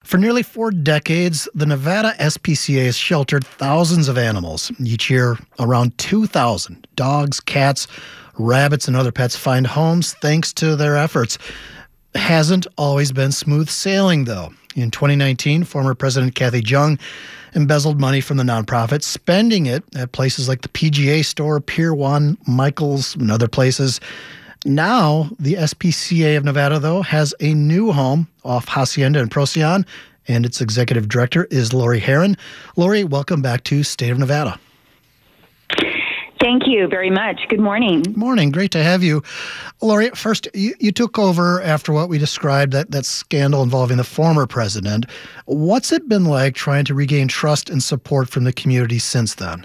For nearly 4 decades, the Nevada SPCA has sheltered thousands of animals. Each year, around 2,000 dogs, cats, rabbits, and other pets find homes thanks to their efforts. Hasn't always been smooth sailing, though. In 2019, former President Kathy Jung embezzled money from the nonprofit, spending it at places like the PGA Store, Pier 1, Michael's, and other places. Now, the SPCA of Nevada, though, has a new home off Hacienda and Procyon, and its executive director is Lori Herron. Lori, welcome back to State of Nevada. Thank you very much. Good morning. Good morning. Great to have you. Lori, first, you took over after what we described, that scandal involving the former president. What's it been like trying to regain trust and support from the community since then?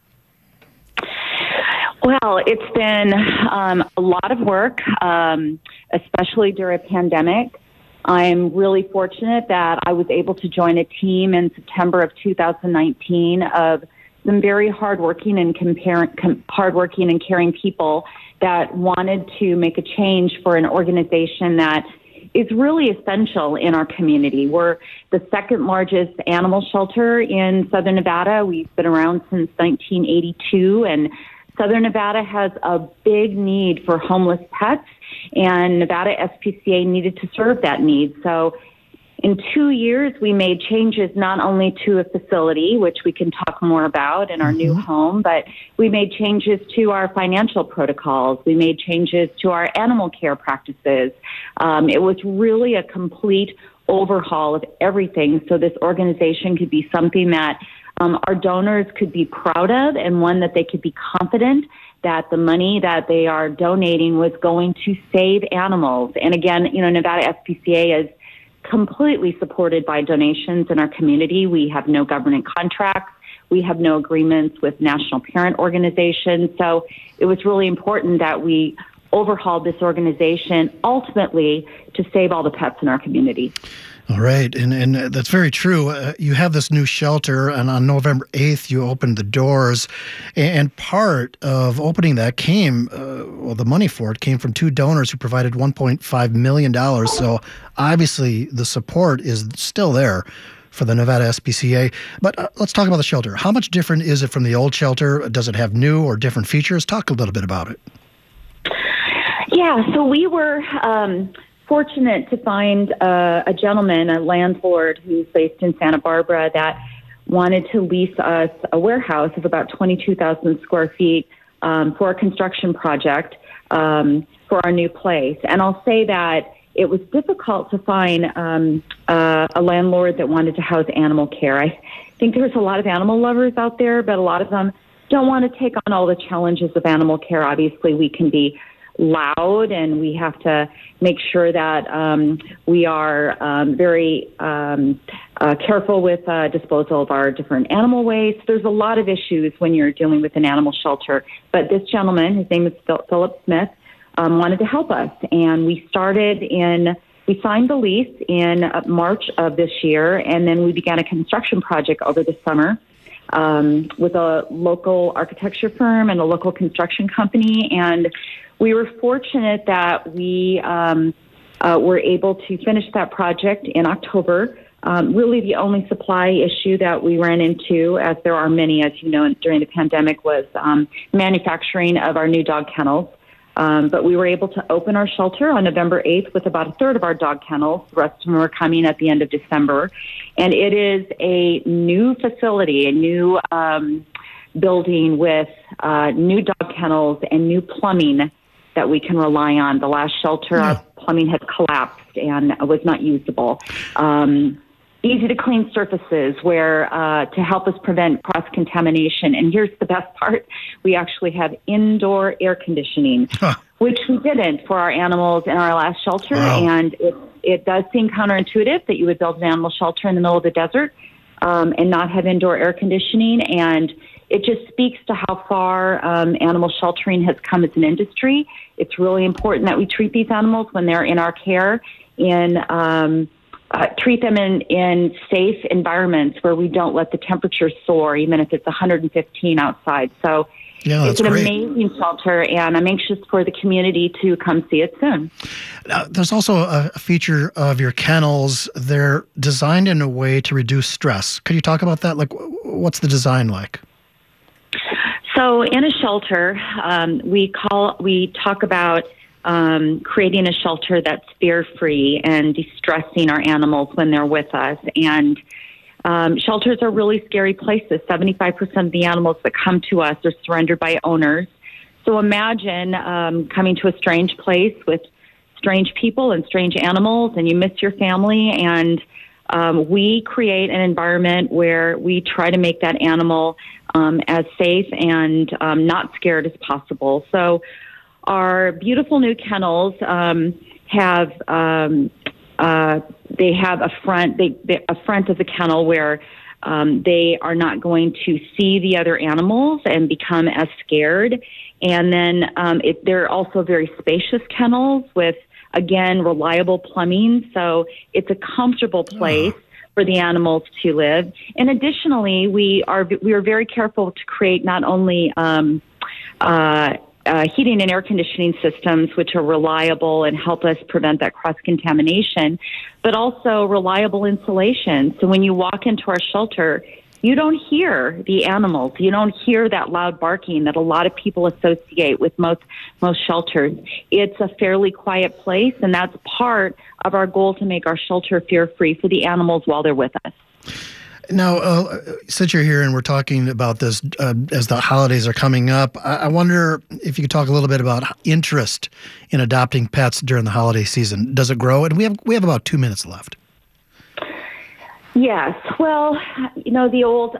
Well, it's been a lot of work, especially during a pandemic. I'm really fortunate that I was able to join a team in September of 2019 of some very hardworking and caring people that wanted to make a change for an organization that is really essential in our community. We're the second largest animal shelter in Southern Nevada. We've been around since 1982, and Southern Nevada has a big need for homeless pets, and Nevada SPCA needed to serve that need. So in 2 years, we made changes not only to a facility, which we can talk more about in our new home, but we made changes to our financial protocols. We made changes to our animal care practices. It was really a complete overhaul of everything so this organization could be something that our donors could be proud of, and one that they could be confident that the money that they are donating was going to save animals. And again, Nevada SPCA is completely supported by donations in our community. We have no government contracts. We have no agreements with national parent organizations. So it was really important that we overhauled this organization ultimately to save all the pets in our community. All right, and that's very true. You have this new shelter, and on November 8th, you opened the doors, and part of opening that came, the money for it came from 2 donors who provided $1.5 million, so obviously the support is still there for the Nevada SPCA. But let's talk about the shelter. How much different is it from the old shelter? Does it have new or different features? Talk a little bit about it. Yeah, so we were fortunate to find a gentleman, a landlord who's based in Santa Barbara, that wanted to lease us a warehouse of about 22,000 square feet for a construction project for our new place. And I'll say that it was difficult to find a landlord that wanted to house animal care. I think there's a lot of animal lovers out there, but a lot of them don't want to take on all the challenges of animal care. Obviously, we can be loud, and we have to make sure that we are very careful with disposal of our different animal waste. There's a lot of issues when you're dealing with an animal shelter. But this gentleman, his name is Philip Smith, wanted to help us. And we signed the lease in March of this year, and then we began a construction project over the summer with a local architecture firm and a local construction company. And we were fortunate that we were able to finish that project in October. Really the only supply issue that we ran into, as there are many, as you know, during the pandemic, was manufacturing of our new dog kennels. But we were able to open our shelter on November 8th with about a third of our dog kennels. The rest of them are coming at the end of December. And it is a new facility, a new building with new dog kennels and new plumbing that we can rely on. The last shelter, our plumbing had collapsed and was not usable. Easy to clean surfaces where to help us prevent cross-contamination. And here's the best part. We actually have indoor air conditioning, which we didn't for our animals in our last shelter. Wow. And it does seem counterintuitive that you would build an animal shelter in the middle of the desert and not have indoor air conditioning. And it just speaks to how far animal sheltering has come as an industry. It's really important that we treat these animals when they're in our care and treat them in safe environments where we don't let the temperature soar, even if it's 115 outside. So Yeah, it's that's an great. amazing shelter, and I'm anxious for the community to come see it soon. There's also a feature of your kennels. They're designed in a way to reduce stress. Could you talk about that? Like, what's the design like? So in a shelter, we talk about creating a shelter that's fear-free and de-stressing our animals when they're with us. And shelters are really scary places. 75% of the animals that come to us are surrendered by owners. So imagine coming to a strange place with strange people and strange animals, and you miss your family. And we create an environment where we try to make that animal as safe and not scared as possible. So our beautiful new kennels have they have a front of the kennel where they are not going to see the other animals and become as scared. And then they're also very spacious kennels with, again, reliable plumbing. So it's a comfortable place for the animals to live. And additionally, we are very careful to create not only heating and air conditioning systems, which are reliable and help us prevent that cross-contamination, but also reliable insulation. So when you walk into our shelter, you don't hear the animals. You don't hear that loud barking that a lot of people associate with most shelters. It's a fairly quiet place, and that's part of our goal to make our shelter fear-free for the animals while they're with us. Now, since you're here and we're talking about this as the holidays are coming up, I wonder if you could talk a little bit about interest in adopting pets during the holiday season. Does it grow? And we have about 2 minutes left. Yes. Well, the old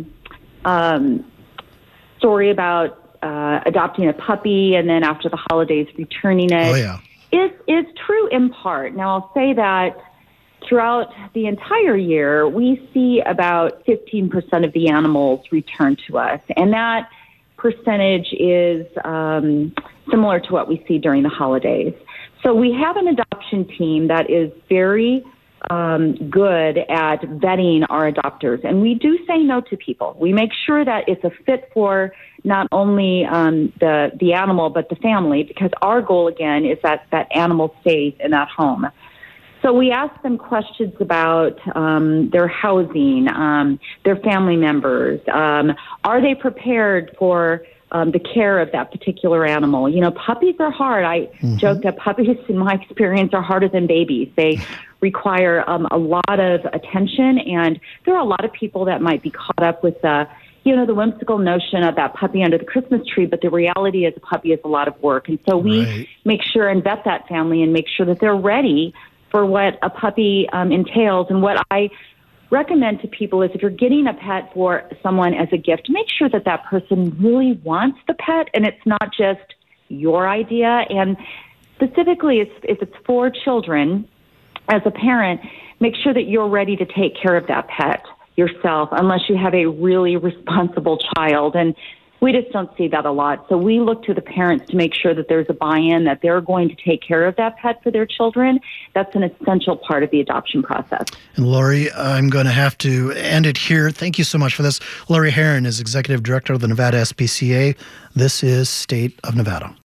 story about adopting a puppy and then after the holidays returning it is true in part. Now, I'll say that throughout the entire year, we see about 15% of the animals return to us. And that percentage is similar to what we see during the holidays. So we have an adoption team that is very good at vetting our adopters. And we do say no to people. We make sure that it's a fit for not only the animal, but the family, because our goal, again, is that that animal stays in that home. So we ask them questions about their housing, their family members. Are they prepared for the care of that particular animal? Puppies are hard. I joke that puppies, in my experience, are harder than babies. They require a lot of attention, and there are a lot of people that might be caught up with the whimsical notion of that puppy under the Christmas tree, but the reality is a puppy is a lot of work. And so we make sure and vet that family and make sure that they're ready for what a puppy entails. And what I recommend to people is if you're getting a pet for someone as a gift, make sure that that person really wants the pet and it's not just your idea. And specifically, if it's for children, as a parent, make sure that you're ready to take care of that pet yourself, unless you have a really responsible child. And we just don't see that a lot. So we look to the parents to make sure that there's a buy-in, that they're going to take care of that pet for their children. That's an essential part of the adoption process. And Lori, I'm going to have to end it here. Thank you so much for this. Lori Herron is Executive Director of the Nevada SPCA. This is State of Nevada.